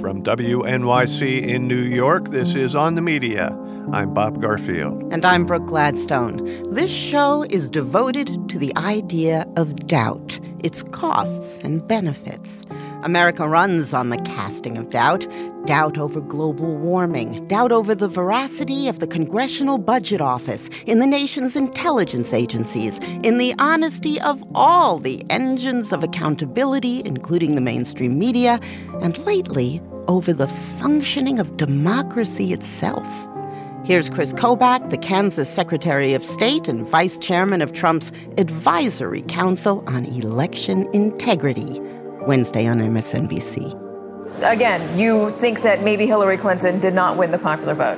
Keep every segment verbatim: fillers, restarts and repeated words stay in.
From W N Y C in New York, this is On the Media. I'm Bob Garfield. And I'm Brooke Gladstone. This show is devoted to the idea of doubt, its costs and benefits. America runs on the casting of doubt. Doubt over global warming, doubt over the veracity of the Congressional Budget Office, in the nation's intelligence agencies, in the honesty of all the engines of accountability, including the mainstream media, and lately, over the functioning of democracy itself. Here's Chris Kobach, the Kansas Secretary of State and Vice Chairman of Trump's Advisory Council on Election Integrity, Wednesday on M S N B C. Again, you think that maybe Hillary Clinton did not win the popular vote?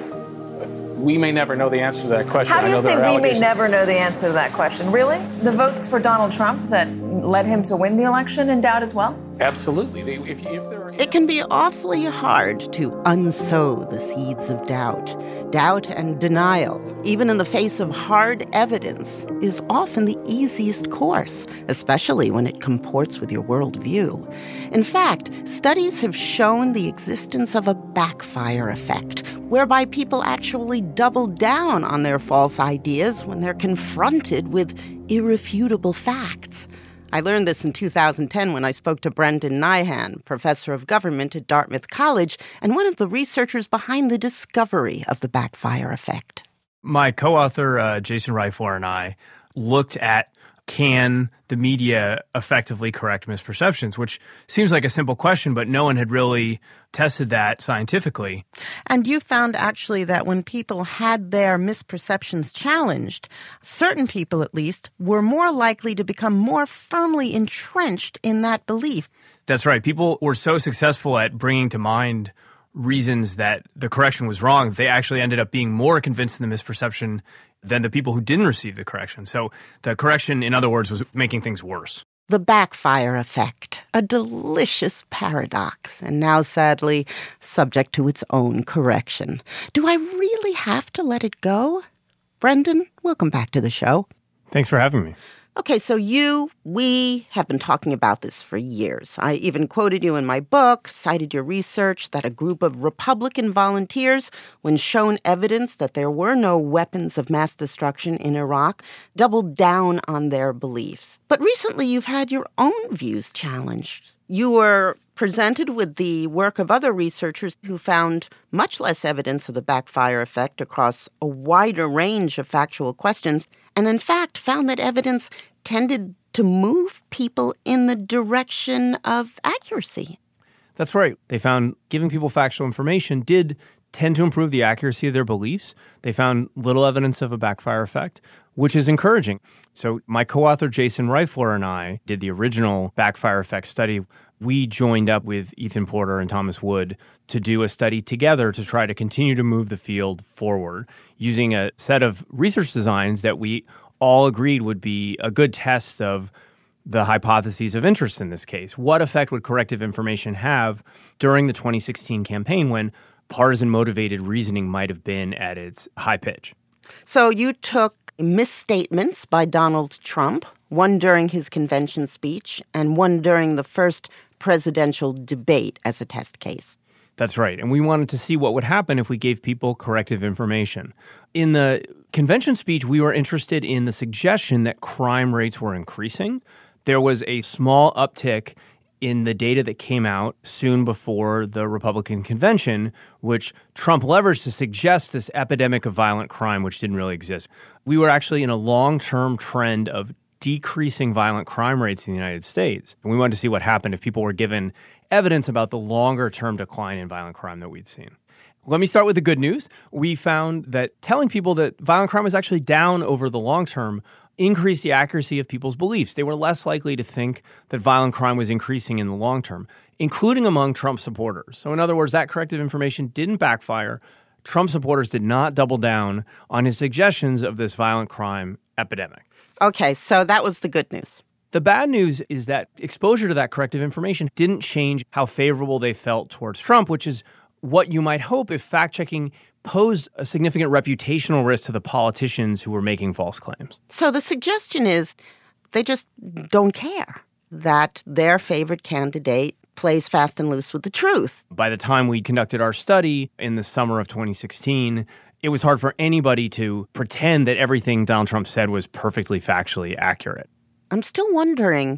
We may never know the answer to that question. How do you say we may allegations. never know the answer to that question? Really? The votes for Donald Trump that led him to win the election in doubt as well? Absolutely. They, if, if there are, It can be awfully hard to unsow the seeds of doubt. Doubt and denial, even in the face of hard evidence, is often the easiest course, especially when it comports with your worldview. In fact, studies have shown the existence of a backfire effect, whereby people actually double down on their false ideas when they're confronted with irrefutable facts. I learned this in two thousand ten when I spoke to Brendan Nyhan, professor of government at Dartmouth College and one of the researchers behind the discovery of the backfire effect. My co-author, uh, Jason Reifler, and I looked at can the media effectively correct misperceptions, which seems like a simple question, but no one had really tested that scientifically. And you found actually that when people had their misperceptions challenged, certain people at least were more likely to become more firmly entrenched in that belief. That's right. People were so successful at bringing to mind reasons that the correction was wrong, they actually ended up being more convinced in the misperception than the people who didn't receive the correction. So the correction, in other words, was making things worse. The backfire effect, a delicious paradox, and now, sadly, subject to its own correction. Do I really have to let it go? Brendan, welcome back to the show. Thanks for having me. Okay, so you, we have been talking about this for years. I even quoted you in my book, cited your research that a group of Republican volunteers, when shown evidence that there were no weapons of mass destruction in Iraq, doubled down on their beliefs. But recently you've had your own views challenged. You were presented with the work of other researchers who found much less evidence of the backfire effect across a wider range of factual questions, and in fact found that evidence tended to move people in the direction of accuracy. That's right. They found giving people factual information did tend to improve the accuracy of their beliefs. They found little evidence of a backfire effect, which is encouraging. So my co-author Jason Reifler and I did the original backfire effect study. We joined up with Ethan Porter and Thomas Wood to do a study together to try to continue to move the field forward using a set of research designs that we all agreed would be a good test of the hypotheses of interest in this case. What effect would corrective information have during the twenty sixteen campaign when partisan-motivated reasoning might have been at its high pitch? So you took misstatements by Donald Trump, one during his convention speech and one during the first presidential debate as a test case. That's right. And we wanted to see what would happen if we gave people corrective information. In the convention speech, we were interested in the suggestion that crime rates were increasing. There was a small uptick in the data that came out soon before the Republican convention, which Trump leveraged to suggest this epidemic of violent crime, which didn't really exist. We were actually in a long-term trend of decreasing violent crime rates in the United States. And we wanted to see what happened if people were given evidence about the longer-term decline in violent crime that we'd seen. Let me start with the good news. We found that telling people that violent crime was actually down over the long term increased the accuracy of people's beliefs. They were less likely to think that violent crime was increasing in the long term, including among Trump supporters. So in other words, that corrective information didn't backfire. Trump supporters did not double down on his suggestions of this violent crime epidemic. Okay, so that was the good news. The bad news is that exposure to that corrective information didn't change how favorable they felt towards Trump, which is what you might hope if fact-checking posed a significant reputational risk to the politicians who were making false claims. So the suggestion is they just don't care that their favorite candidate plays fast and loose with the truth. By the time we conducted our study in the summer of twenty sixteen, it was hard for anybody to pretend that everything Donald Trump said was perfectly factually accurate. I'm still wondering,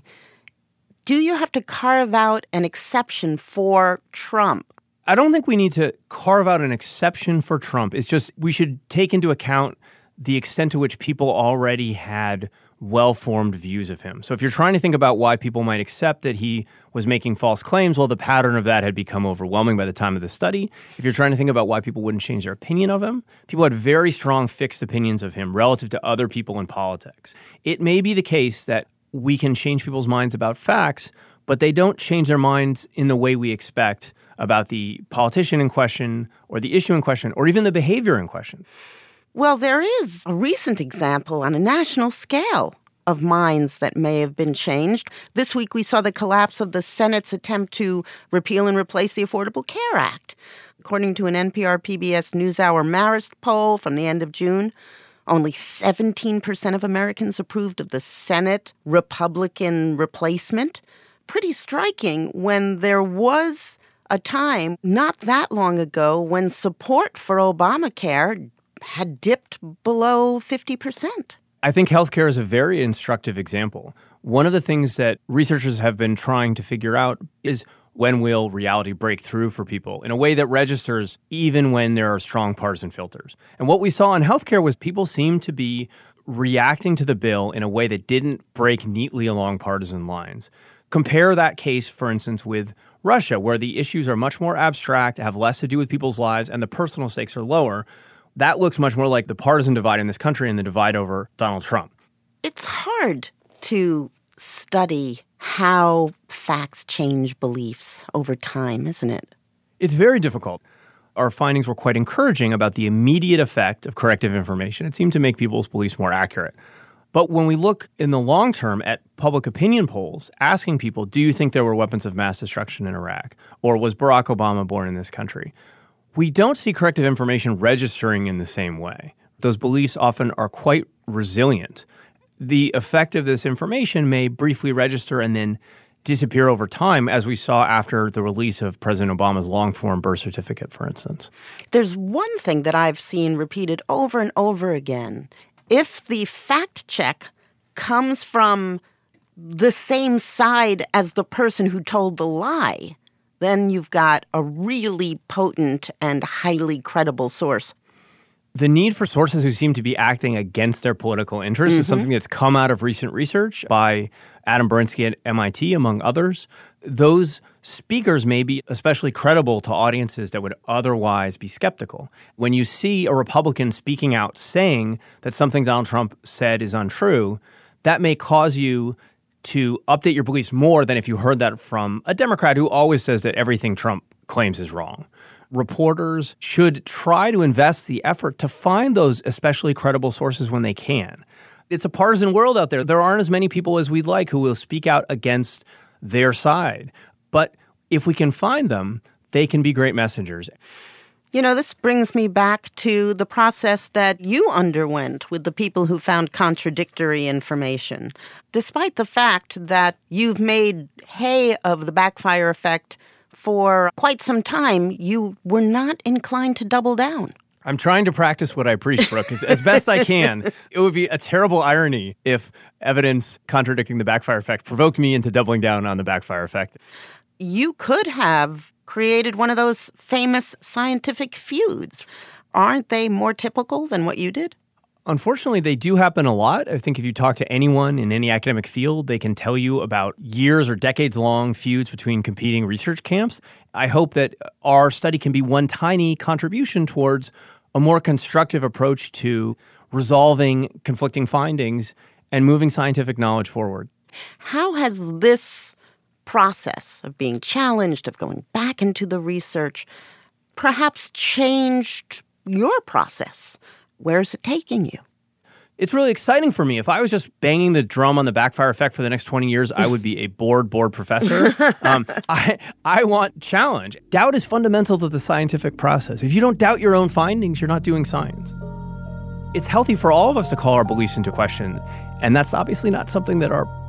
do you have to carve out an exception for Trump? I don't think we need to carve out an exception for Trump. It's just we should take into account the extent to which people already had well-formed views of him. So if you're trying to think about why people might accept that he was making false claims, well, the pattern of that had become overwhelming by the time of the study. If you're trying to think about why people wouldn't change their opinion of him, people had very strong fixed opinions of him relative to other people in politics. It may be the case that we can change people's minds about facts, but they don't change their minds in the way we expect about the politician in question or the issue in question or even the behavior in question. Well, there is a recent example on a national scale of minds that may have been changed. This week we saw the collapse of the Senate's attempt to repeal and replace the Affordable Care Act. According to an N P R P B S NewsHour Marist poll from the end of June, only seventeen percent of Americans approved of the Senate Republican replacement. Pretty striking when there was a time not that long ago when support for Obamacare had dipped below fifty percent. I think healthcare is a very instructive example. One of the things that researchers have been trying to figure out is when will reality break through for people in a way that registers even when there are strong partisan filters. And what we saw in healthcare was people seemed to be reacting to the bill in a way that didn't break neatly along partisan lines. Compare that case, for instance, with Russia, where the issues are much more abstract, have less to do with people's lives, and the personal stakes are lower. That looks much more like the partisan divide in this country and the divide over Donald Trump. It's hard to study how facts change beliefs over time, isn't it? It's very difficult. Our findings were quite encouraging about the immediate effect of corrective information. It seemed to make people's beliefs more accurate. But when we look in the long term at public opinion polls, asking people, do you think there were weapons of mass destruction in Iraq? Or was Barack Obama born in this country? We don't see corrective information registering in the same way. Those beliefs often are quite resilient. The effect of this information may briefly register and then disappear over time, as we saw after the release of President Obama's long-form birth certificate, for instance. There's one thing that I've seen repeated over and over again. If the fact check comes from the same side as the person who told the lie, then you've got a really potent and highly credible source. The need for sources who seem to be acting against their political interests mm-hmm. is something that's come out of recent research by Adam Berinsky at M I T, among others. Those speakers may be especially credible to audiences that would otherwise be skeptical. When you see a Republican speaking out saying that something Donald Trump said is untrue, that may cause you to update your beliefs more than if you heard that from a Democrat who always says that everything Trump claims is wrong. Reporters should try to invest the effort to find those especially credible sources when they can. It's a partisan world out there. There aren't as many people as we'd like who will speak out against their side. But if we can find them, they can be great messengers. You know, this brings me back to the process that you underwent with the people who found contradictory information. Despite the fact that you've made hay of the backfire effect for quite some time, you were not inclined to double down. I'm trying to practice what I preach, Brooke, as best I can. It would be a terrible irony if evidence contradicting the backfire effect provoked me into doubling down on the backfire effect. You could have created one of those famous scientific feuds. Aren't they more typical than what you did? Unfortunately, they do happen a lot. I think if you talk to anyone in any academic field, they can tell you about years or decades-long feuds between competing research camps. I hope that our study can be one tiny contribution towards a more constructive approach to resolving conflicting findings and moving scientific knowledge forward. How has this process of being challenged, of going back into the research, perhaps changed your process? Where is it taking you? It's really exciting for me. If I was just banging the drum on the backfire effect for the next twenty years, I would be a bored, bored professor. um, I, I want challenge. Doubt is fundamental to the scientific process. If you don't doubt your own findings, you're not doing science. It's healthy for all of us to call our beliefs into question, and that's obviously not something that our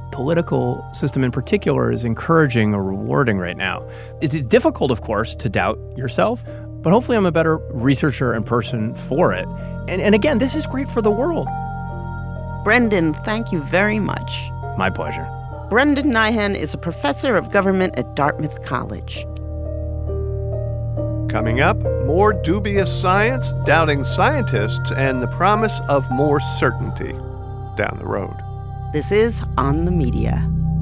political system in particular is encouraging or rewarding right now. It's difficult, of course, to doubt yourself, but hopefully I'm a better researcher and person for it. And, and again, this is great for the world. Brendan, thank you very much. My pleasure. Brendan Nyhan is a professor of government at Dartmouth College. Coming up, more dubious science, doubting scientists, and the promise of more certainty down the road. This is On the Media.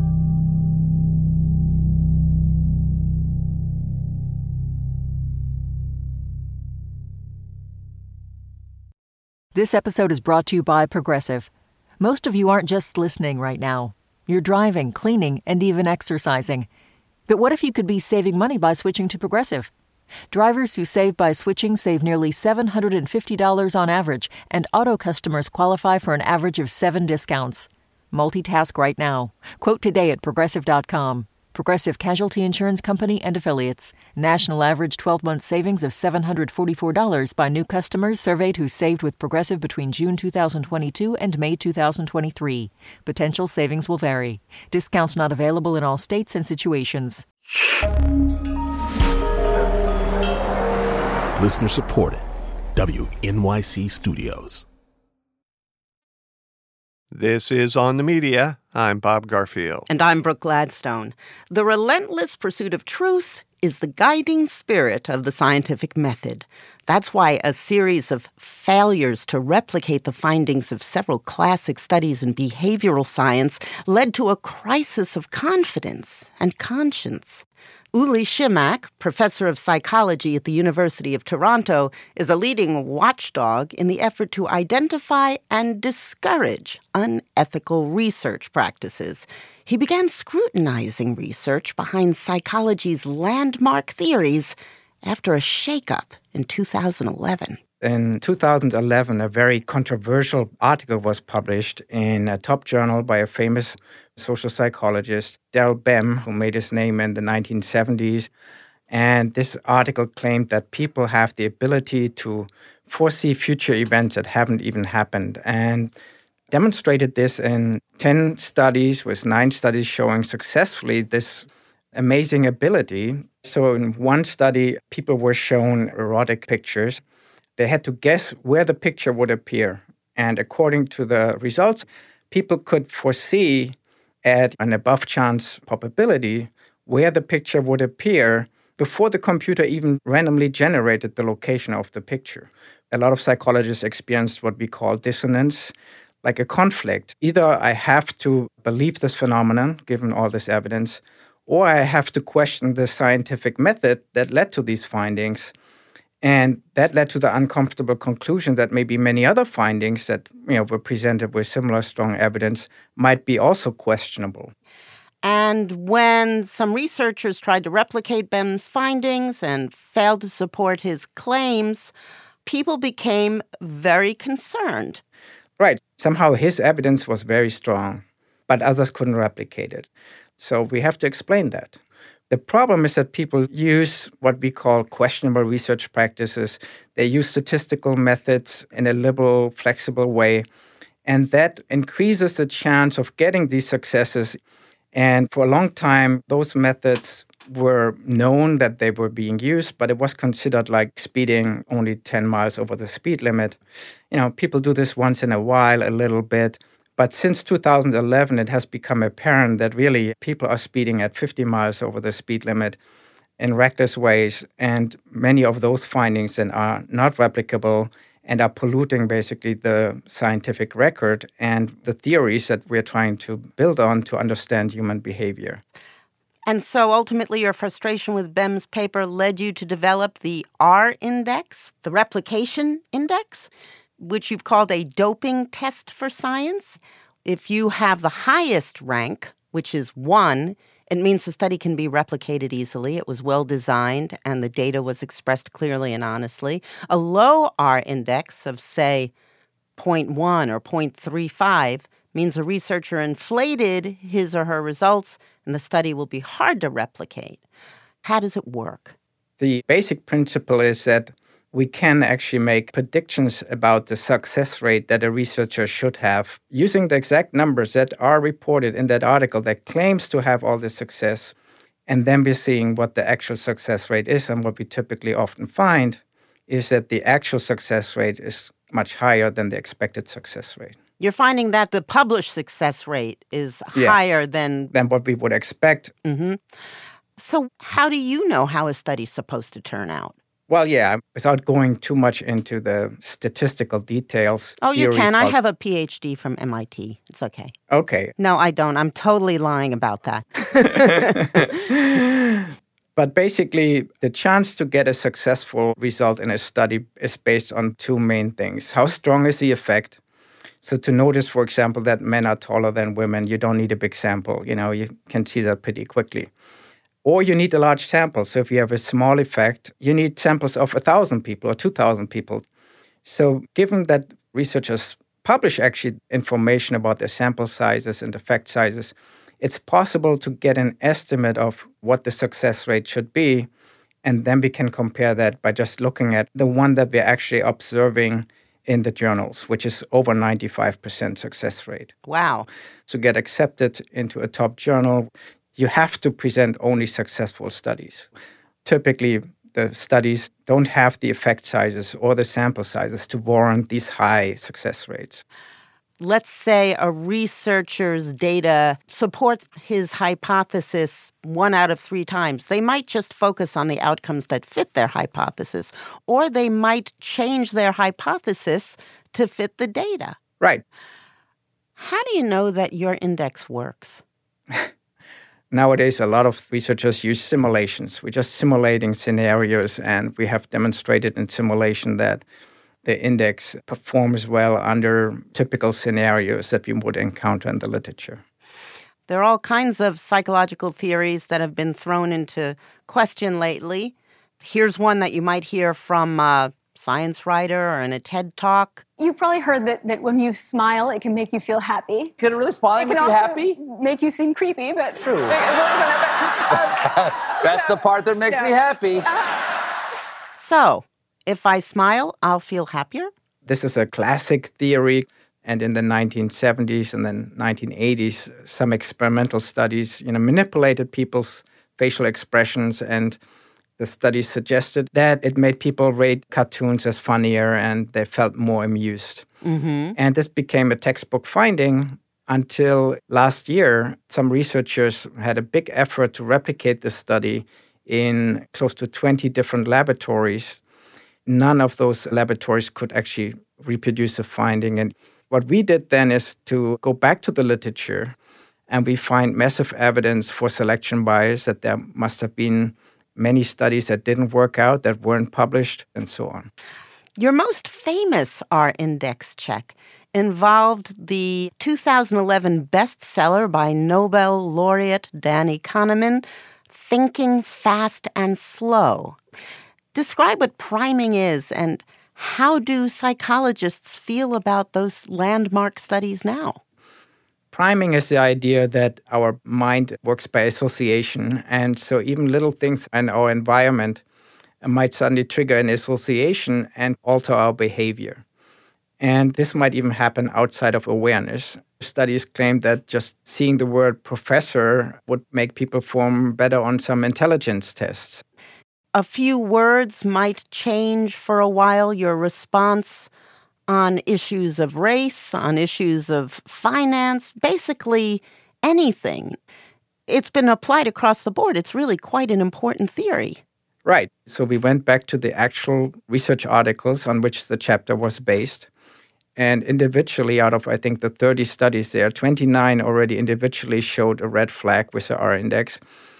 This episode is brought to you by Progressive. Most of you aren't just listening right now. You're driving, cleaning, and even exercising. But what if you could be saving money by switching to Progressive? Drivers who save by switching save nearly seven hundred fifty dollars on average, and auto customers qualify for an average of seven discounts. Multitask right now. Quote today at Progressive dot com. Progressive Casualty Insurance Company and Affiliates. National average twelve-month savings of seven hundred forty-four dollars by new customers surveyed who saved with Progressive between June two thousand twenty-two and May two thousand twenty-three. Potential savings will vary. Discounts not available in all states and situations. Listener supported. W N Y C Studios. This is On the Media. I'm Bob Garfield. And I'm Brooke Gladstone. The relentless pursuit of truth is the guiding spirit of the scientific method. That's why a series of failures to replicate the findings of several classic studies in behavioral science led to a crisis of confidence and conscience. Uli Shimak, professor of psychology at the University of Toronto, is a leading watchdog in the effort to identify and discourage unethical research practices. He began scrutinizing research behind psychology's landmark theories after a shakeup in two thousand eleven. In two thousand eleven, a very controversial article was published in a top journal by a famous social psychologist, Daryl Bem, who made his name in the nineteen seventies. And this article claimed that people have the ability to foresee future events that haven't even happened, and demonstrated this in ten studies, with nine studies showing successfully this amazing ability. So in one study, people were shown erotic pictures. They had to guess where the picture would appear. And according to the results, people could foresee at an above chance probability where the picture would appear before the computer even randomly generated the location of the picture. A lot of psychologists experienced what we call dissonance, like a conflict. Either I have to believe this phenomenon, given all this evidence, or I have to question the scientific method that led to these findings. And that led to the uncomfortable conclusion that maybe many other findings that, you know, were presented with similar strong evidence might be also questionable. And when some researchers tried to replicate Bem's findings and failed to support his claims, people became very concerned. Right. Somehow his evidence was very strong, but others couldn't replicate it. So we have to explain that. The problem is that people use what we call questionable research practices. They use statistical methods in a liberal, flexible way, and that increases the chance of getting these successes. And for a long time, those methods were known that they were being used, but it was considered like speeding only ten miles over the speed limit. You know, people do this once in a while, a little bit. But since two thousand eleven, it has become apparent that really people are speeding at fifty miles over the speed limit in reckless ways. And many of those findings then are not replicable and are polluting basically the scientific record and the theories that we're trying to build on to understand human behavior. And so ultimately your frustration with Bem's paper led you to develop the R index, the replication index, which you've called a doping test for science. If you have the highest rank, which is one, it means the study can be replicated easily. It was well designed, and the data was expressed clearly and honestly. A low R index of, say, zero point one or zero point three five means a researcher inflated his or her results, and the study will be hard to replicate. How does it work? The basic principle is that we can actually make predictions about the success rate that a researcher should have using the exact numbers that are reported in that article that claims to have all this success. And then we're seeing what the actual success rate is. And what we typically often find is that the actual success rate is much higher than the expected success rate. You're finding that the published success rate is Yeah. higher than... Than what we would expect. Mm-hmm. So how do you know how a study's supposed to turn out? Well, yeah, without going too much into the statistical details. Oh, you theory can. I called- have a P H D from M I T. It's okay. Okay. No, I don't. I'm totally lying about that. But basically, the chance to get a successful result in a study is based on two main things. How strong is the effect? So to notice, for example, that men are taller than women, you don't need a big sample. You know, you can see that pretty quickly. Or you need a large sample. So if you have a small effect, you need samples of one thousand people or two thousand people. So given that researchers publish actually information about their sample sizes and effect sizes, it's possible to get an estimate of what the success rate should be. And then we can compare that by just looking at the one that we're actually observing in the journals, which is over ninety-five percent success rate. Wow. To get accepted into a top journal, you have to present only successful studies. Typically, the studies don't have the effect sizes or the sample sizes to warrant these high success rates. Let's say a researcher's data supports his hypothesis one out of three times. They might just focus on the outcomes that fit their hypothesis, or they might change their hypothesis to fit the data. Right. How do you know that your index works? Nowadays, a lot of researchers use simulations. We're just simulating scenarios, and we have demonstrated in simulation that the index performs well under typical scenarios that we would encounter in the literature. There are all kinds of psychological theories that have been thrown into question lately. Here's one that you might hear from a science writer or in a TED Talk. You've probably heard that, that when you smile, it can make you feel happy. Can it really smile It make can you also happy? make you seem creepy, but... True. That's the part that makes Yeah. me happy. So, if I smile, I'll feel happier? This is a classic theory. And in the nineteen seventies and then nineteen eighties, some experimental studies, you know, manipulated people's facial expressions, and the studies suggested that it made people rate cartoons as funnier and they felt more amused. Mm-hmm. And this became a textbook finding until last year. Some researchers had a big effort to replicate this study in close to twenty different laboratories. None of those laboratories could actually reproduce the finding. And what we did then is to go back to the literature, and we find massive evidence for selection bias, that there must have been many studies that didn't work out, that weren't published, and so on. Your most famous R-index check involved the two thousand eleven bestseller by Nobel laureate Danny Kahneman, Thinking Fast and Slow. Describe what priming is, and how do psychologists feel about those landmark studies now? Priming is the idea that our mind works by association, and so even little things in our environment might suddenly trigger an association and alter our behavior. And this might even happen outside of awareness. Studies claim that just seeing the word professor would make people perform better on some intelligence tests. A few words might change for a while your response on issues of race, on issues of finance, basically anything. It's been applied across the board. It's really quite an important theory. Right. So we went back to the actual research articles on which the chapter was based. And individually, out of, I think, the thirty studies there, twenty-nine already individually showed a red flag with the R-index.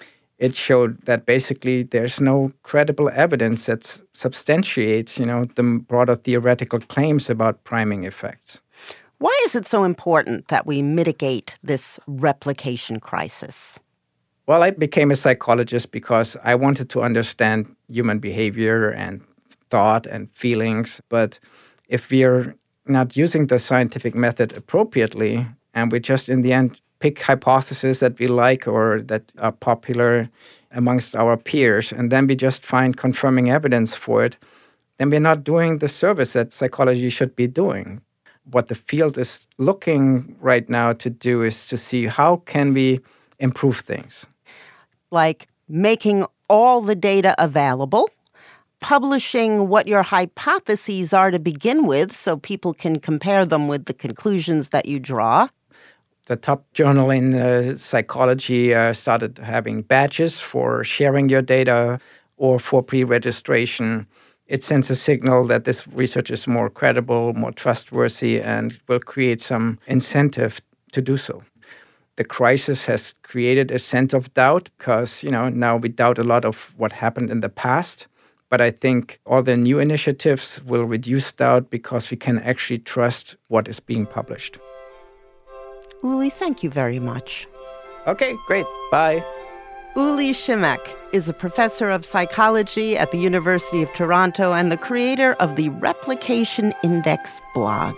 It showed that basically there's no credible evidence that substantiates, you know, the broader theoretical claims about priming effects. Why is it so important that we mitigate this replication crisis? Well, I became a psychologist because I wanted to understand human behavior and thought and feelings. But if we're not using the scientific method appropriately, and we just in the end pick hypotheses that we like or that are popular amongst our peers, and then we just find confirming evidence for it, then we're not doing the service that psychology should be doing. What the field is looking right now to do is to see how can we improve things. Like making all the data available, publishing what your hypotheses are to begin with so people can compare them with the conclusions that you draw. The top journal in uh, psychology uh, started having badges for sharing your data or for pre-registration. It sends a signal that this research is more credible, more trustworthy, and will create some incentive to do so. The crisis has created a sense of doubt because, you know, now we doubt a lot of what happened in the past. But I think all the new initiatives will reduce doubt because we can actually trust what is being published. Uli, thank you very much. Okay, great. Bye. Uli Shimek is a professor of psychology at the University of Toronto and the creator of the Replication Index blog.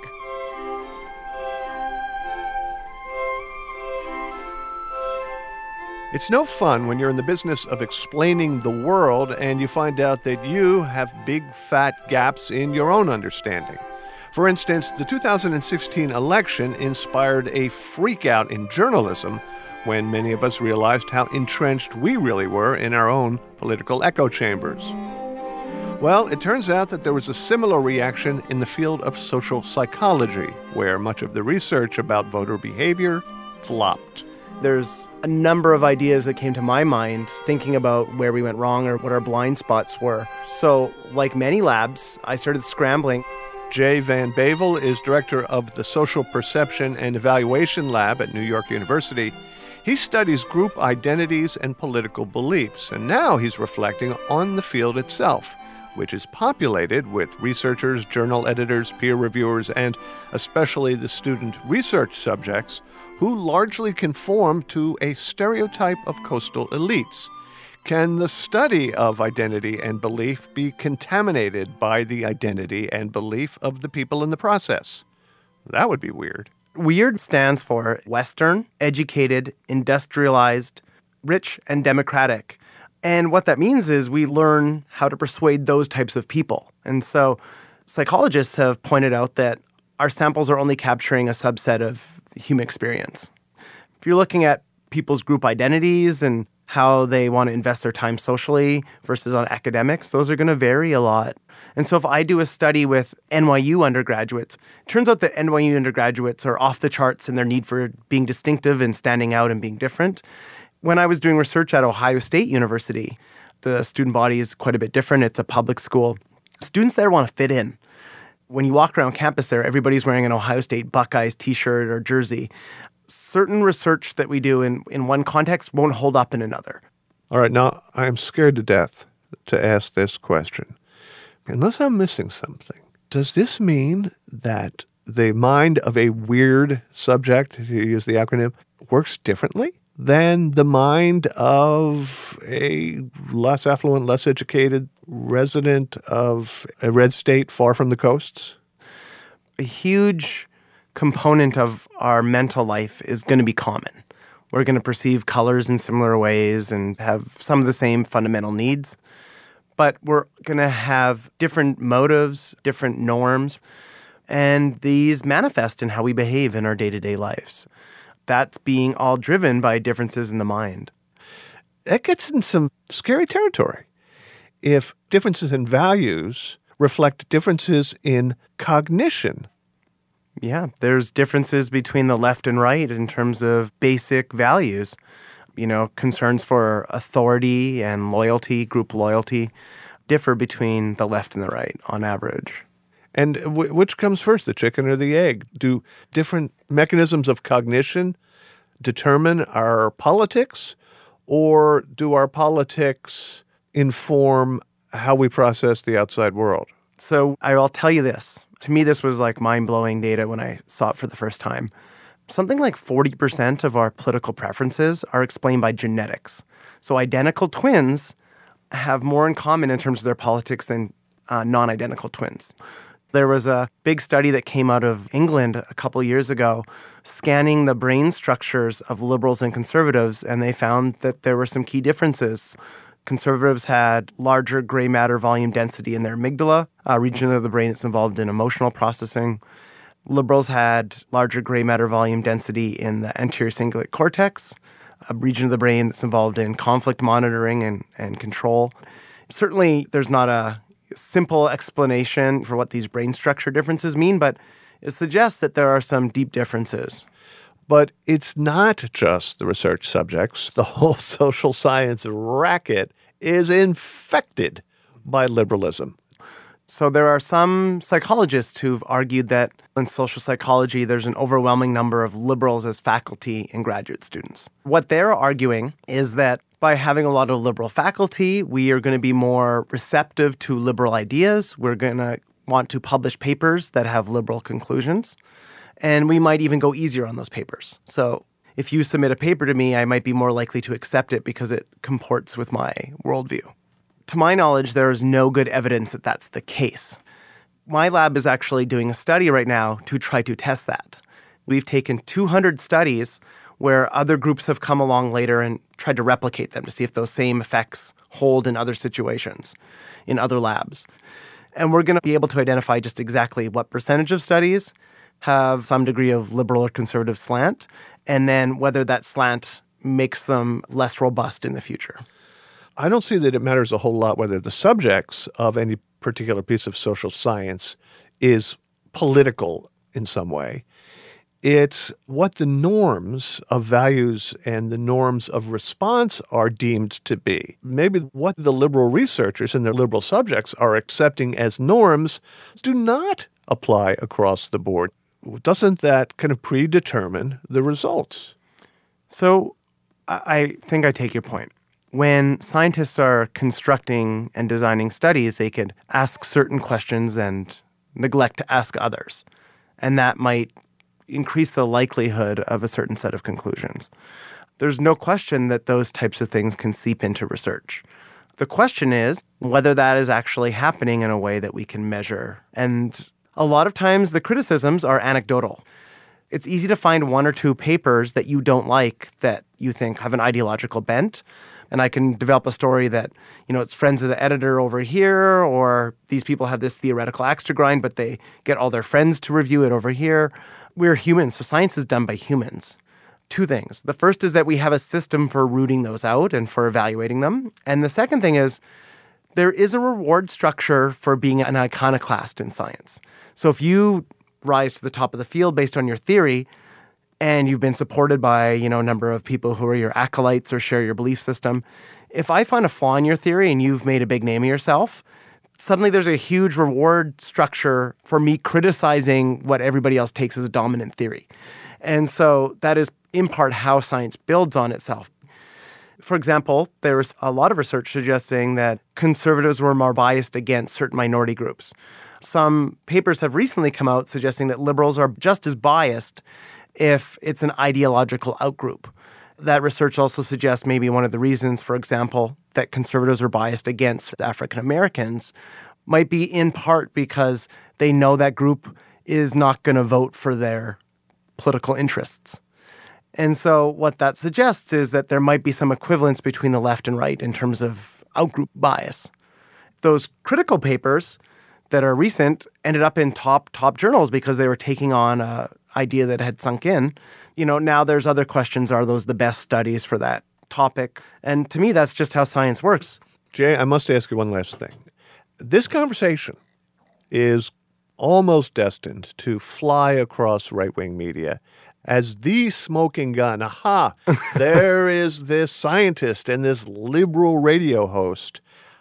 It's no fun when you're in the business of explaining the world and you find out that you have big fat gaps in your own understanding. For instance, the two thousand sixteen election inspired a freakout in journalism when many of us realized how entrenched we really were in our own political echo chambers. Well, it turns out that there was a similar reaction in the field of social psychology, where much of the research about voter behavior flopped. There's a number of ideas that came to my mind thinking about where we went wrong or what our blind spots were. So, like many labs, I started scrambling. Jay Van Bavel is director of the Social Perception and Evaluation Lab at New York University. He studies group identities and political beliefs, and now he's reflecting on the field itself, which is populated with researchers, journal editors, peer reviewers, and especially the student research subjects who largely conform to a stereotype of coastal elites. Can the study of identity and belief be contaminated by the identity and belief of the people in the process? That would be weird. WEIRD stands for Western, Educated, Industrialized, Rich, and Democratic. And what that means is we learn how to persuade those types of people. And so psychologists have pointed out that our samples are only capturing a subset of the human experience. If you're looking at people's group identities and how they want to invest their time socially versus on academics, those are going to vary a lot. And so if I do a study with N Y U undergraduates, it turns out that N Y U undergraduates are off the charts in their need for being distinctive and standing out and being different. When I was doing research at Ohio State University, the student body is quite a bit different. It's a public school. Students there want to fit in. When you walk around campus there, everybody's wearing an Ohio State Buckeyes t-shirt or jersey. Certain research that we do in, in one context won't hold up in another. All right, now I'm scared to death to ask this question. Unless I'm missing something, does this mean that the mind of a weird subject, to use the acronym, works differently than the mind of a less affluent, less educated resident of a red state far from the coasts? A huge component of our mental life is going to be common. We're going to perceive colors in similar ways and have some of the same fundamental needs. But we're going to have different motives, different norms, and these manifest in how we behave in our day-to-day lives. That's being all driven by differences in the mind. That gets in some scary territory. If differences in values reflect differences in cognition. Yeah, there's differences between the left and right in terms of basic values. You know, concerns for authority and loyalty, group loyalty, differ between the left and the right on average. And w- which comes first, the chicken or the egg? Do different mechanisms of cognition determine our politics, or do our politics inform how we process the outside world? So I will tell you this. To me, this was like mind-blowing data when I saw it for the first time. Something like forty percent of our political preferences are explained by genetics. So identical twins have more in common in terms of their politics than uh, non-identical twins. There was a big study that came out of England a couple years ago scanning the brain structures of liberals and conservatives, and they found that there were some key differences. Conservatives had larger gray matter volume density in their amygdala, a region of the brain that's involved in emotional processing. Liberals had larger gray matter volume density in the anterior cingulate cortex, a region of the brain that's involved in conflict monitoring and, and control. Certainly, there's not a simple explanation for what these brain structure differences mean, but it suggests that there are some deep differences. But it's not just the research subjects. The whole social science racket is infected by liberalism. So there are some psychologists who've argued that in social psychology, there's an overwhelming number of liberals as faculty and graduate students. What they're arguing is that by having a lot of liberal faculty, we are going to be more receptive to liberal ideas. We're going to want to publish papers that have liberal conclusions. And we might even go easier on those papers. So if you submit a paper to me, I might be more likely to accept it because it comports with my worldview. To my knowledge, there is no good evidence that that's the case. My lab is actually doing a study right now to try to test that. We've taken two hundred studies where other groups have come along later and tried to replicate them to see if those same effects hold in other situations, in other labs. And we're going to be able to identify just exactly what percentage of studies have some degree of liberal or conservative slant, and then whether that slant makes them less robust in the future. I don't see that it matters a whole lot whether the subjects of any particular piece of social science is political in some way. It's what the norms of values and the norms of response are deemed to be. Maybe what the liberal researchers and their liberal subjects are accepting as norms do not apply across the board. Doesn't that kind of predetermine the results? So I think I take your point. When scientists are constructing and designing studies, they could ask certain questions and neglect to ask others. And that might increase the likelihood of a certain set of conclusions. There's no question that those types of things can seep into research. The question is whether that is actually happening in a way that we can measure. And a lot of times the criticisms are anecdotal. It's easy to find one or two papers that you don't like that you think have an ideological bent. And I can develop a story that, you know, it's friends of the editor over here, or these people have this theoretical axe to grind, but they get all their friends to review it over here. We're humans, so science is done by humans. Two things. The first is that we have a system for rooting those out and for evaluating them. And the second thing is there is a reward structure for being an iconoclast in science. So if you rise to the top of the field based on your theory, and you've been supported by, you know, a number of people who are your acolytes or share your belief system, if I find a flaw in your theory and you've made a big name of yourself, suddenly there's a huge reward structure for me criticizing what everybody else takes as a dominant theory. And so that is in part how science builds on itself. For example, there was a lot of research suggesting that conservatives were more biased against certain minority groups. Some papers have recently come out suggesting that liberals are just as biased if it's an ideological outgroup. That research also suggests maybe one of the reasons, for example, that conservatives are biased against African Americans might be in part because they know that group is not going to vote for their political interests. And so what that suggests is that there might be some equivalence between the left and right in terms of outgroup bias. Those critical papers that are recent ended up in top, top journals because they were taking on a idea that had sunk in. You know, now there's other questions. Are those the best studies for that topic? And to me, that's just how science works. Jay, I must ask you one last thing. This conversation is almost destined to fly across right-wing media as the smoking gun. Aha, there is this scientist and this liberal radio host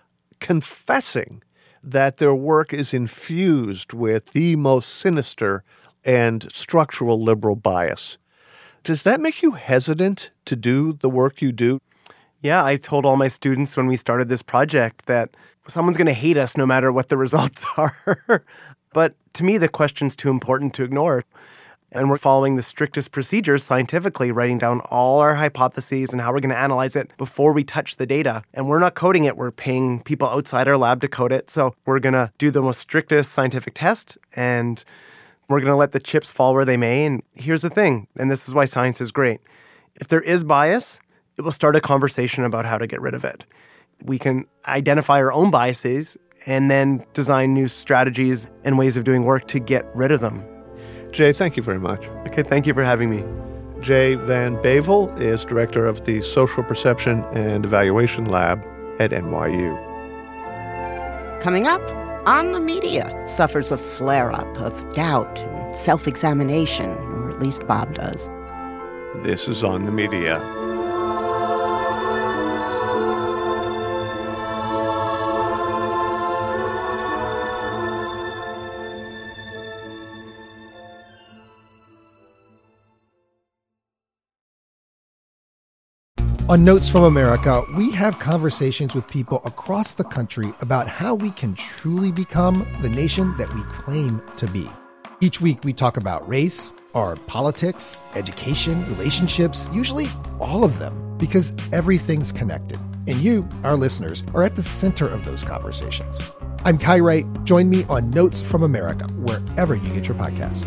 confessing that their work is infused with the most sinister and structural liberal bias. Does that make you hesitant to do the work you do? Yeah, I told all my students when we started this project that someone's going to hate us no matter what the results are. But to me, the question's too important to ignore. And we're following the strictest procedures scientifically, writing down all our hypotheses and how we're going to analyze it before we touch the data. And we're not coding it. We're paying people outside our lab to code it. So we're going to do the most strictest scientific test, and we're going to let the chips fall where they may. And here's the thing, and this is why science is great. If there is bias, it will start a conversation about how to get rid of it. we can identify our own biases and then design new strategies and ways of doing work to get rid of them. Jay, thank you very much. Okay, thank you for having me. Jay Van Bavel is director of the Social Perception and Evaluation Lab at N Y U. Coming up, On the Media suffers a flare-up of doubt and self-examination, or at least Bob does. This is On the Media. On Notes from America, we have conversations with people across the country about how we can truly become the nation that we claim to be. Each week, we talk about race, our politics, education, relationships, usually all of them, because everything's connected. And you, our listeners, are at the center of those conversations. I'm Kai Wright. Join me on Notes from America, wherever you get your podcasts.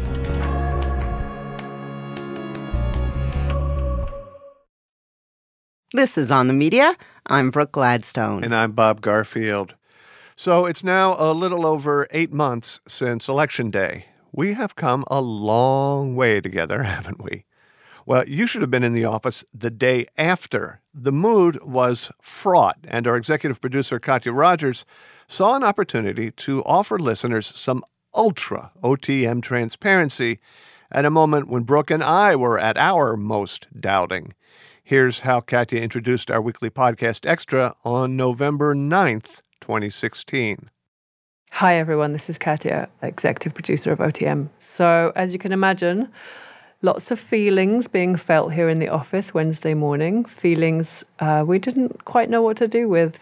This is On the Media. I'm Brooke Gladstone. And I'm Bob Garfield. So it's now a little over eight months since Election Day. We have come a long way together, haven't we? Well, you should have been in the office the day after. The mood was fraught, and our executive producer, Katya Rogers, saw an opportunity to offer listeners some ultra O T M transparency at a moment when Brooke and I were at our most doubting. Here's how Katya introduced our weekly podcast extra on November ninth, twenty sixteen. Hi, everyone. This is Katya, executive producer of O T M. So, as you can imagine, lots of feelings being felt here in the office Wednesday morning. Feelings uh, we didn't quite know what to do with.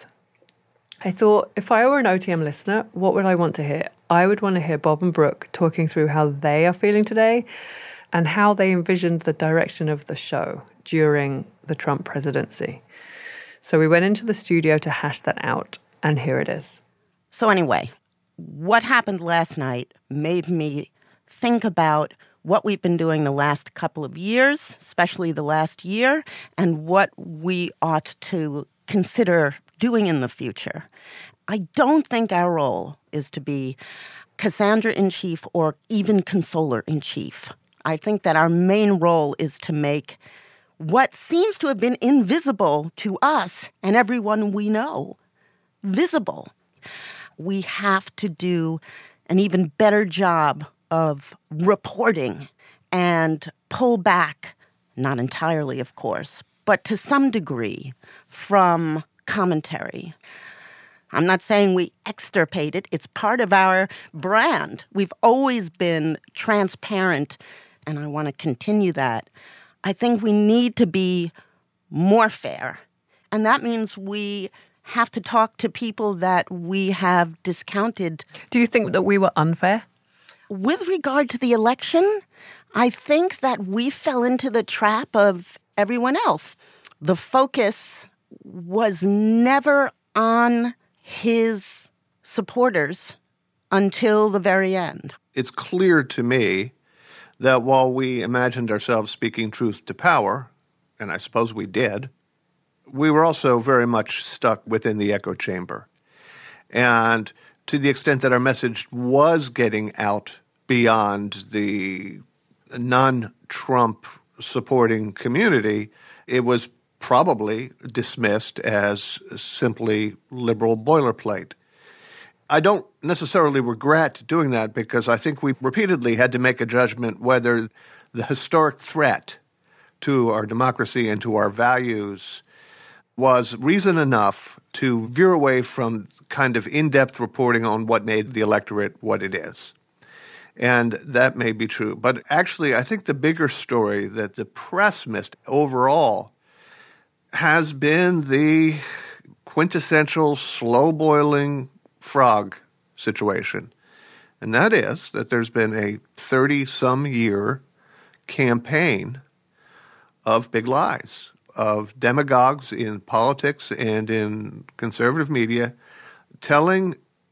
I thought, if I were an O T M listener, what would I want to hear? I would want to hear Bob and Brooke talking through how they are feeling today and how they envisioned the direction of the show during the Trump presidency. So we went into the studio to hash that out, and here it is. So anyway, what happened last night made me think about what we've been doing the last couple of years, especially the last year, and what we ought to consider doing in the future. I don't think our role is to be Cassandra-in-chief or even consoler-in-chief. I think that our main role is to make what seems to have been invisible to us and everyone we know visible. We have to do an even better job of reporting and pull back, not entirely, of course, but to some degree from commentary. I'm not saying we extirpate it. It's part of our brand. We've always been transparent, and I want to continue that. I think we need to be more fair, and that means we have to talk to people that we have discounted. Do you think that we were unfair? With regard to the election, I think that we fell into the trap of everyone else. The focus was never on his supporters until the very end. It's clear to me that while we imagined ourselves speaking truth to power, and I suppose we did, we were also very much stuck within the echo chamber. And to the extent that our message was getting out beyond the non-Trump supporting community, it was probably dismissed as simply liberal boilerplate. I don't necessarily regret doing that because I think we repeatedly had to make a judgment whether the historic threat to our democracy and to our values was reason enough to veer away from kind of in-depth reporting on what made the electorate what it is. And that may be true. But actually, I think the bigger story that the press missed overall has been the quintessential slow-boiling frog situation. And that is that there's been a thirty-some-year campaign of big lies, of demagogues in politics and in conservative media telling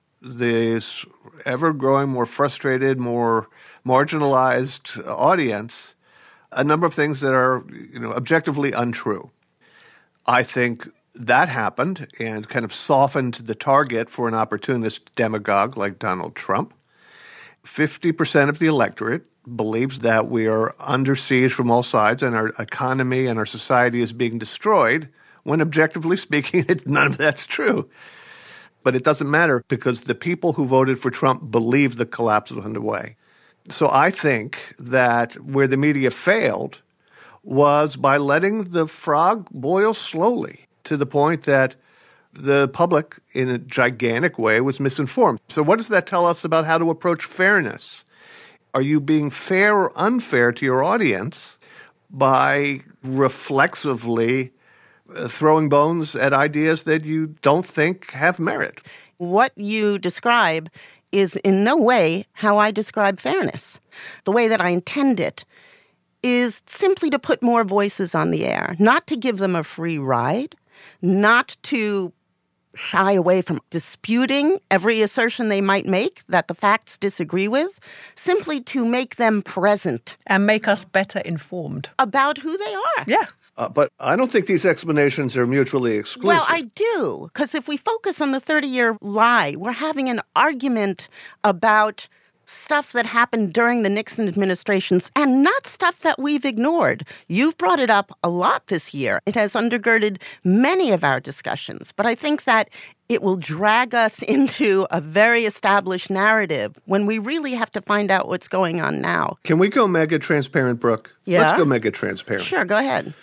this ever-growing, more frustrated, more marginalized audience a number of things that are, you know, objectively untrue. I think that happened and kind of softened the target for an opportunist demagogue like Donald Trump. fifty percent of the electorate believes that we are under siege from all sides and our economy and our society is being destroyed, when objectively speaking, none of that's true. But it doesn't matter because the people who voted for Trump believe the collapse was underway. So I think that where the media failed was by letting the frog boil slowly to the point that the public, in a gigantic way, was misinformed. So what does that tell us about how to approach fairness? Are you being fair or unfair to your audience by reflexively uh, throwing bones at ideas that you don't think have merit? What you describe is in no way how I describe fairness. The way that I intend it is simply to put more voices on the air, not to give them a free ride, not to shy away from disputing every assertion they might make that the facts disagree with, simply to make them present. And make us better informed. About who they are. Yeah. Uh, but I don't think these explanations are mutually exclusive. Well, I do, because if we focus on the thirty-year lie, we're having an argument about stuff that happened during the Nixon administrations and not stuff that we've ignored. You've brought it up a lot this year. It has undergirded many of our discussions, but I think that it will drag us into a very established narrative when we really have to find out what's going on now. Can we go mega transparent, Brooke? Yeah. Let's go mega transparent. Sure, go ahead.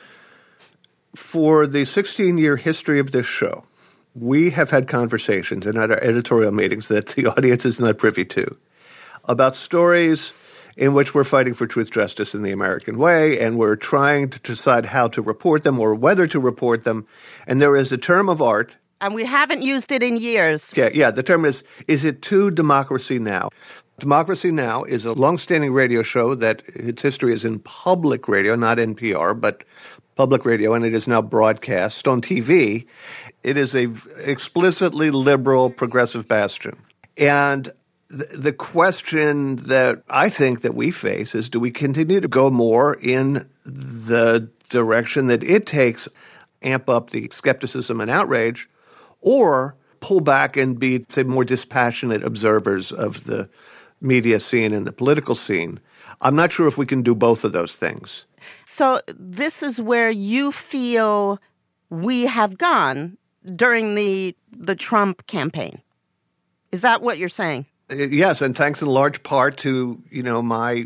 For the sixteen-year history of this show, we have had conversations in our editorial meetings that the audience is not privy to about stories in which we're fighting for truth, justice, in the American way, and we're trying to decide how to report them or whether to report them. And there is a term of art. And we haven't used it in years. Yeah, yeah. The term is, is it to Democracy Now? Democracy Now! Is a longstanding radio show that its history is in public radio, not N P R, but public radio, and it is now broadcast on T V. It is a explicitly liberal, progressive bastion. And the question that I think that we face is, do we continue to go more in the direction that it takes, amp up the skepticism and outrage, or pull back and be, say, more dispassionate observers of the media scene and the political scene? I'm not sure if we can do both of those things. So this is where you feel we have gone during the the Trump campaign. Is that what you're saying? Yes, and thanks in large part to, you know, my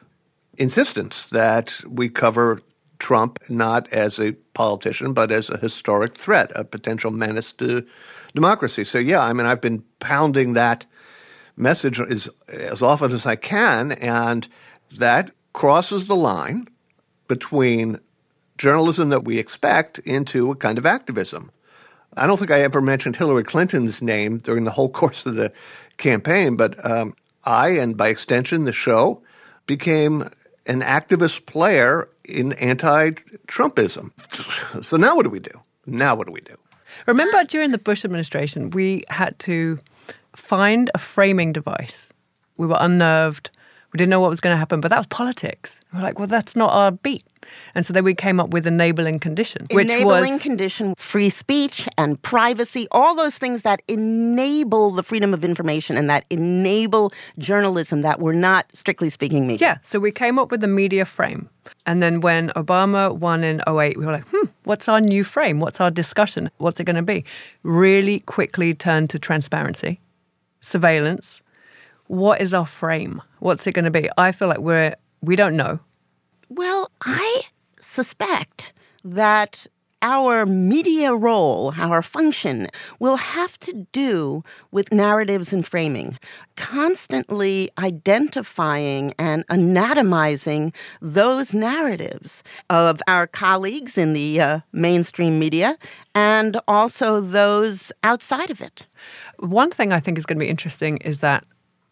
insistence that we cover Trump not as a politician, but as a historic threat, a potential menace to democracy. So, yeah, I mean, I've been pounding that message as, as often as I can, and that crosses the line between journalism that we expect into a kind of activism. I don't think I ever mentioned Hillary Clinton's name during the whole course of the campaign, but um, I, and by extension the show, became an activist player in anti-Trumpism. So now what do we do? Now what do we do? Remember during the Bush administration, we had to find a framing device. We were unnerved. We didn't know what was going to happen, but that was politics. We're like, well, that's not our beat. And so then we came up with enabling condition, which enabling was condition, free speech and privacy, all those things that enable the freedom of information and that enable journalism that were not, strictly speaking, media. Yeah, so we came up with the media frame. And then when Obama won in oh eight, we were like, hmm, what's our new frame? What's our discussion? What's it going to be? Really quickly turned to transparency, surveillance. What is our frame? What's it going to be? I feel like we're, we don't know. Well, I suspect that our media role, our function, will have to do with narratives and framing, constantly identifying and anatomizing those narratives of our colleagues in the uh, mainstream media and also those outside of it. One thing I think is going to be interesting is that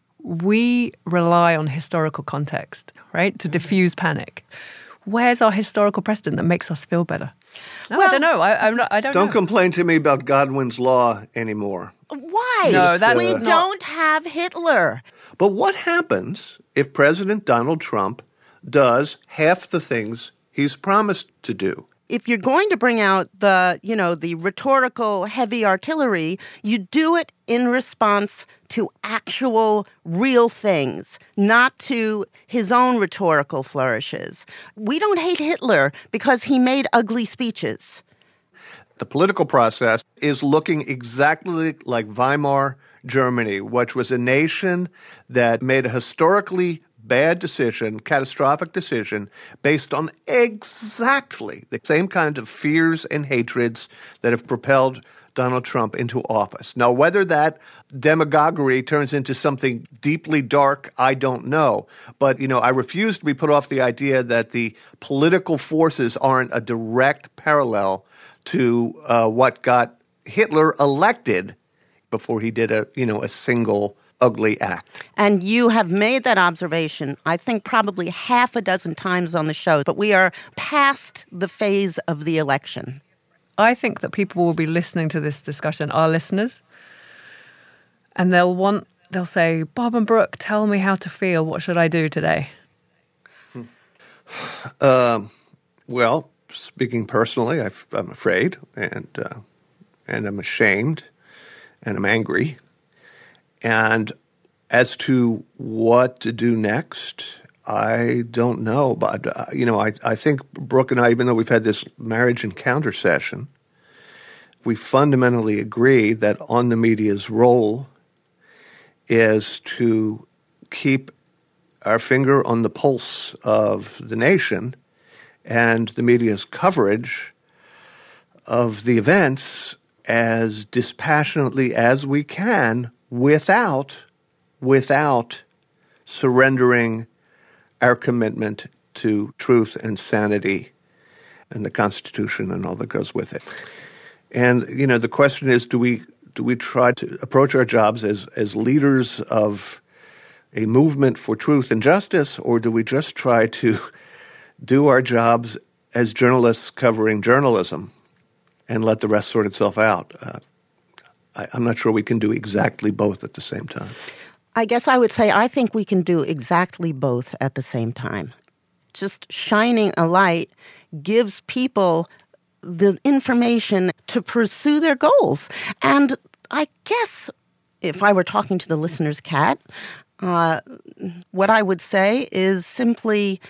we rely on historical context, right, to diffuse panic. Where's our historical precedent that makes us feel better? No, well, I don't know. I, I'm not, I don't, don't know. complain to me about Godwin's law anymore. Why? No, that's we not... don't have Hitler. But what happens if President Donald Trump does half the things he's promised to do? if you're going to bring out the, you know, the rhetorical heavy artillery, you do it in response to actual real things, not to his own rhetorical flourishes. We don't hate Hitler because he made ugly speeches. The political process is looking exactly like Weimar Germany, which was a nation that made a historically bad decision, catastrophic decision, based on exactly the same kind of fears and hatreds that have propelled Donald Trump into office. Now, whether that demagoguery turns into something deeply dark, I don't know. But, you know, I refuse to be put off the idea that the political forces aren't a direct parallel to uh, what got Hitler elected before he did a, you know, a single ugly act. And you have made that observation, I think, probably half a dozen times on the show, but we are past the phase of the election. I think that people will be listening to this discussion, our listeners, and they'll want, they'll say, Bob and Brooke, tell me how to feel. What should I do today? Um, well, speaking personally, I've, I'm afraid, and uh, and I'm ashamed, and I'm angry. And as to what to do next, I don't know. But, uh, you know, I, I think Brooke and I, even though we've had this marriage encounter session, we fundamentally agree that on the media's role is to keep our finger on the pulse of the nation and the media's coverage of the events as dispassionately as we can without, without surrendering our commitment to truth and sanity and the Constitution and all that goes with it. And, you know, the question is, do we do we try to approach our jobs as, as leaders of a movement for truth and justice, or do we just try to do our jobs as journalists covering journalism and let the rest sort itself out? Uh, I, I'm not sure we can do exactly both at the same time. I guess I would say I think we can do exactly both at the same time. Just shining a light gives people the information to pursue their goals. And I guess if I were talking to the listener's cat, uh, what I would say is simply,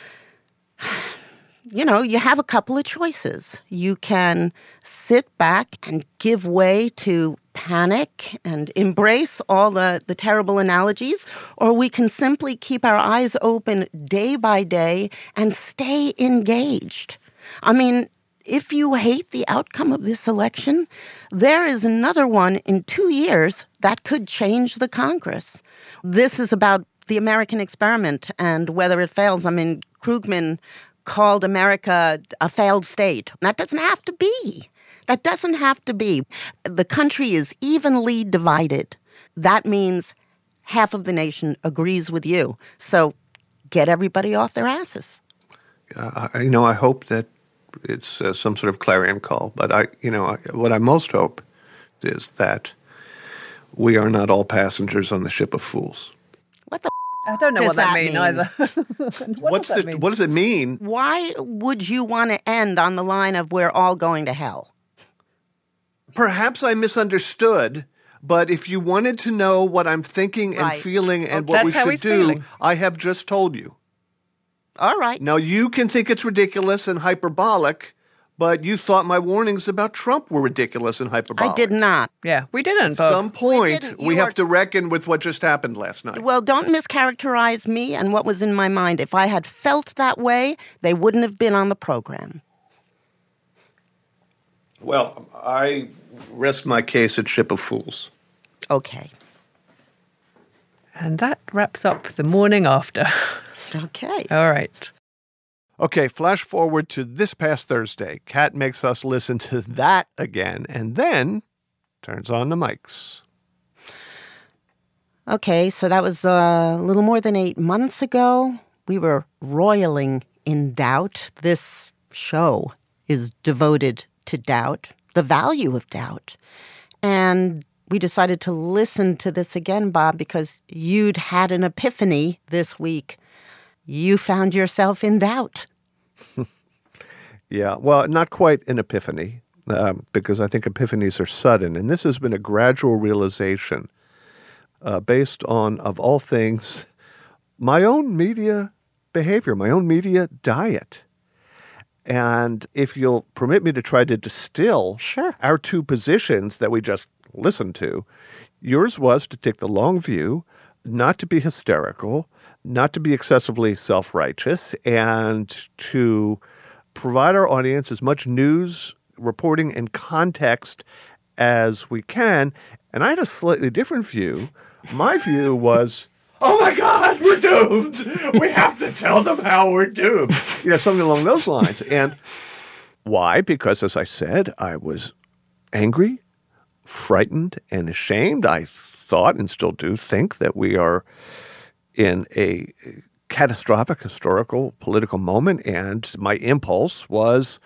you know, you have a couple of choices. You can sit back and give way to panic and embrace all the, the terrible analogies, or we can simply keep our eyes open day by day and stay engaged. I mean, if you hate the outcome of this election, there is another one in two years that could change the Congress. This is about the American experiment and whether it fails. I mean, Krugman called America a failed state. That doesn't have to be. That doesn't have to be. The country is evenly divided. That means half of the nation agrees with you. So get everybody off their asses. Uh, you know, I hope that it's uh, some sort of clarion call. But I, you know, I, what I most hope is that we are not all passengers on the ship of fools. What the I don't know does what that, that mean, mean? either. what What's does that the, mean? What does it mean? Why would you want to end on the line of we're all going to hell? Perhaps I misunderstood, but if you wanted to know what I'm thinking and Right. feeling and Okay. what we That's how should he's do, feeling. I have just told you. All right. Now, you can think it's ridiculous and hyperbolic, but you thought my warnings about Trump were ridiculous and hyperbolic. I did not. Yeah, we didn't. At Bob. some point, didn't. we You have are- to reckon with what just happened last night. Well, don't mischaracterize me and what was in my mind. If I had felt that way, they wouldn't have been on the program. Well, I rest my case at Ship of Fools. Okay. And that wraps up the morning after. Okay. All right. Okay, flash forward to this past Thursday. Kat makes us listen to that again and then turns on the mics. Okay, so that was uh, a little more than eight months ago. We were roiling in doubt. This show is devoted to doubt, the value of doubt. And we decided to listen to this again, Bob, because you'd had an epiphany this week. You found yourself in doubt. Yeah, well, not quite an epiphany, um, because I think epiphanies are sudden. And this has been a gradual realization uh, based on, of all things, my own media behavior, my own media diet. And if you'll permit me to try to distill sure. our two positions that we just listened to, yours was to take the long view, not to be hysterical, not to be excessively self-righteous, and to provide our audience as much news, reporting, and context as we can. And I had a slightly different view. My view was, oh my God, we're doomed. We have to tell them how we're doomed. You know, something along those lines. And why? Because, as I said, I was angry, frightened, and ashamed. I thought, and still do think, that we are in a catastrophic historical political moment, and my impulse was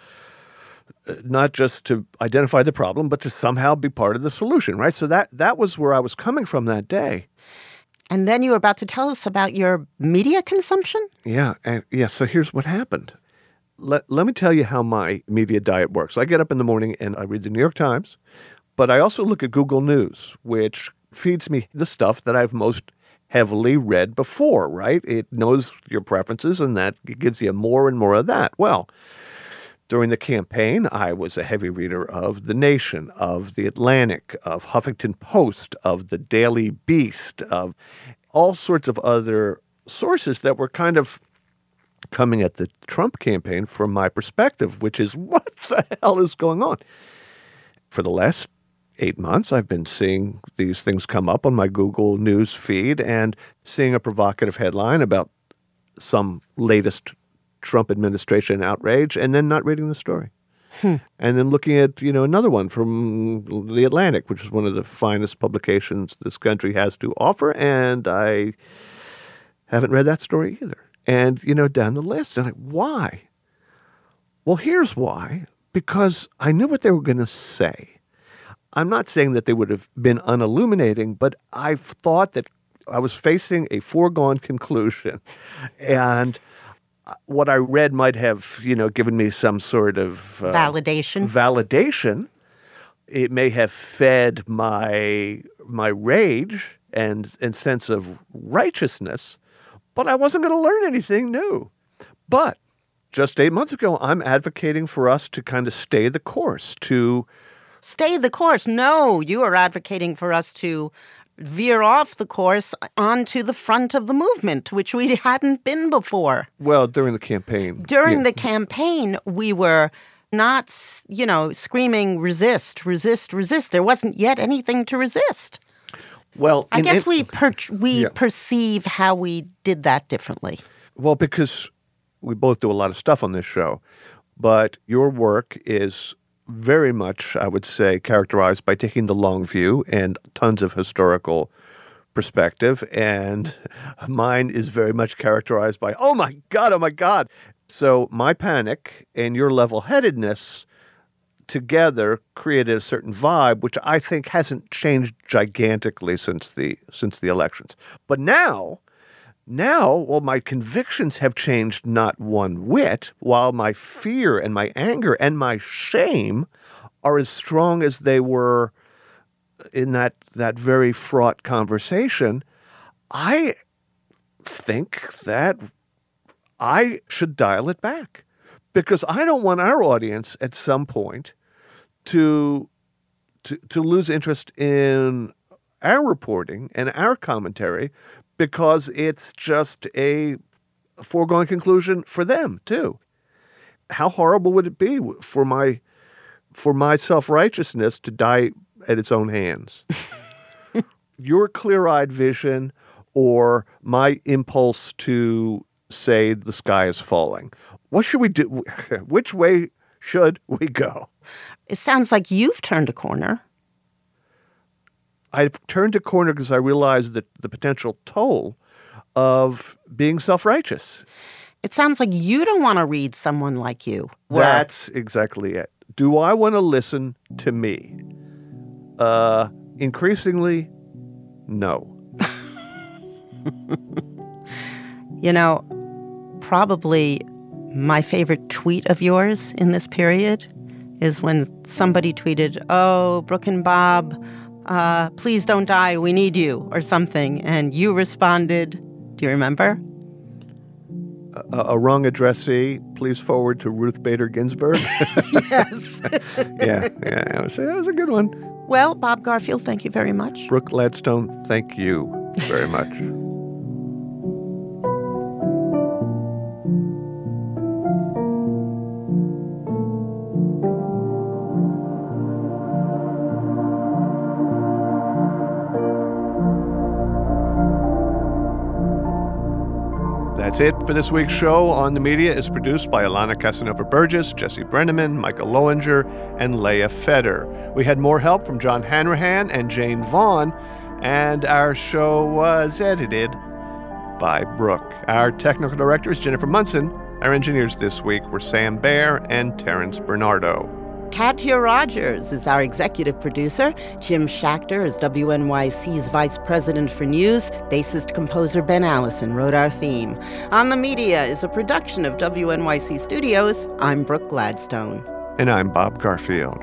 not just to identify the problem, but to somehow be part of the solution, right? So that that was where I was coming from that day. And then you were about to tell us about your media consumption? Yeah, and yeah, so here's what happened. Let, let me tell you how my media diet works. I get up in the morning and I read the New York Times, but I also look at Google News, which feeds me the stuff that I've most heavily read before, right? It knows your preferences, and that gives you more and more of that. Well, during the campaign, I was a heavy reader of The Nation, of The Atlantic, of Huffington Post, of The Daily Beast, of all sorts of other sources that were kind of coming at the Trump campaign from my perspective, which is, what the hell is going on? For the last eight months, I've been seeing these things come up on my Google News feed and seeing a provocative headline about some latest Trump administration outrage and then not reading the story. Hmm. And then looking at, you know, another one from The Atlantic, which is one of the finest publications this country has to offer, and I haven't read that story either. And, you know, down the list, and I'm like, why? Well, here's why. Because I knew what they were going to say. I'm not saying that they would have been unilluminating, but I thought that I was facing a foregone conclusion. And what I read might have, you know, given me some sort of uh, validation. Validation. It may have fed my my rage and and sense of righteousness, but I wasn't going to learn anything new. But just eight months ago, I'm advocating for us to kind of stay the course, to stay the course. No, you are advocating for us to veer off the course onto the front of the movement, which we hadn't been before. Well, during the campaign. During yeah. the campaign, we were not, you know, screaming, resist, resist, resist. There wasn't yet anything to resist. Well, I in, guess in, we per- we yeah. perceive how we did that differently. Well, because we both do a lot of stuff on this show, but your work is very much, I would say, characterized by taking the long view and tons of historical perspective. And mine is very much characterized by, oh my God, oh my God. So my panic and your level-headedness together created a certain vibe, which I think hasn't changed gigantically since the since the elections. But now, now, well, my convictions have changed not one whit, while my fear and my anger and my shame are as strong as they were in that that very fraught conversation. I think that I should dial it back, because I don't want our audience at some point to to to lose interest in our reporting and our commentary, because it's just a foregone conclusion for them too. How horrible would it be for my for my self-righteousness to die at its own hands? Your clear-eyed vision or my impulse to say the sky is falling. What should we do? Which way should we go? It sounds like you've turned a corner. I've turned a corner because I realized that the potential toll of being self-righteous. It sounds like you don't want to read someone like you. That's exactly it. Do I want to listen to me? Uh, increasingly, no. You know, probably my favorite tweet of yours in this period is when somebody tweeted, "Oh, Brooke and Bob, uh, please don't die, we need you," or something. And you responded, do you remember? A, a wrong addressee, please forward to Ruth Bader Ginsburg. Yes. yeah, yeah, that was, that was a good one. Well, Bob Garfield, thank you very much. Brooke Gladstone, thank you very much. That's it for this week's show. On the Media is produced by Alana Casanova-Burgess, Jesse Brenneman, Michael Lowinger, and Leah Feder. We had more help from John Hanrahan and Jane Vaughn, and our show was edited by Brooke. Our technical director is Jennifer Munson. Our engineers this week were Sam Baer and Terrence Bernardo. Katya Rogers is our executive producer. Jim Schachter is W N Y C's vice president for news. Bassist-composer Ben Allison wrote our theme. On the Media is a production of W N Y C Studios. I'm Brooke Gladstone. And I'm Bob Garfield.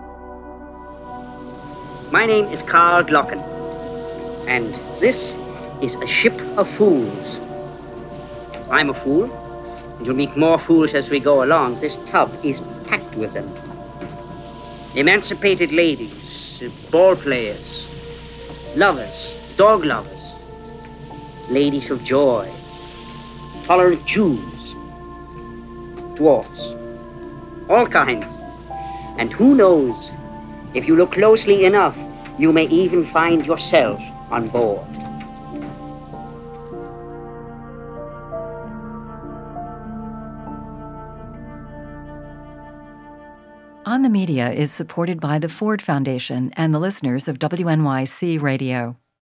My name is Carl Glocken, and this is A Ship of Fools. I'm a fool, and you'll meet more fools as we go along. This tub is packed with them. Emancipated ladies, ball players, lovers, dog lovers, ladies of joy, tolerant Jews, dwarfs, all kinds. And who knows, if you look closely enough, you may even find yourself on board. On the Media is supported by the Ford Foundation and the listeners of W N Y C Radio.